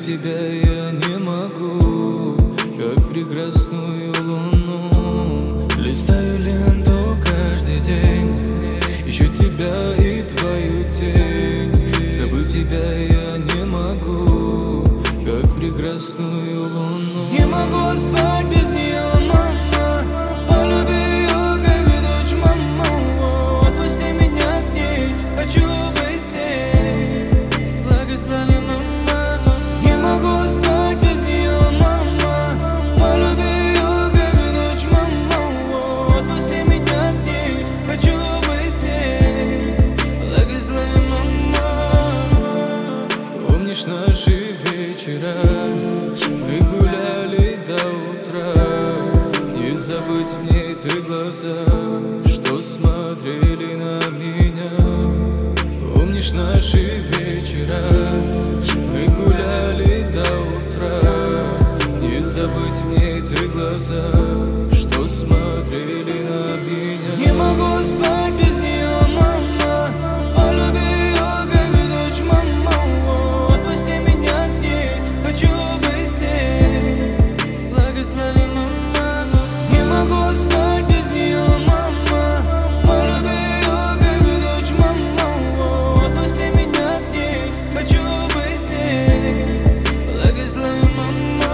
тебя я не могу, как прекрасную луну. Листаю ленту каждый день, ищу тебя и твою тень. Забыть тебя я не могу, как прекрасную луну. Не могу спать без нее, мама. Полюби ее, как дочь, мама. Отпусти меня к ней, хочу быть с ней. Благослови, мама. Не могу спать без нее, мама. Полюби ее, как дочь, мама. Отпусти меня к ней, хочу быть с ней. Благослови, мама. Помнишь наши вечера? Мы гуляли до утра. Не забыть мне эти глаза, что смотрели на меня. Помнишь наши вечера? Мы гуляли до утра. Не забыть мне эти глаза, что смотрели на меня. Не могу спать без нее, мама. Полюби ее, как дочь, мама. Отпусти меня к ней, хочу быть с ней. Благослови, мама. Не могу спать без нее, мама. Полюби ее, как дочь, мама. Отпусти меня к ней, хочу быть с ней. Благослови, мама.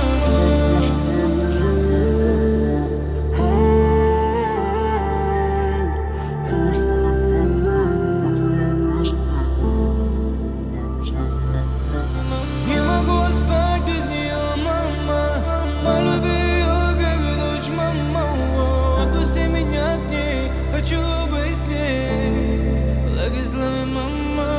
Не могу спать без нее, мама. Полюби ее, как дочь, мама. Отпусти меня к ней, хочу быть с ней. Благослови, мама.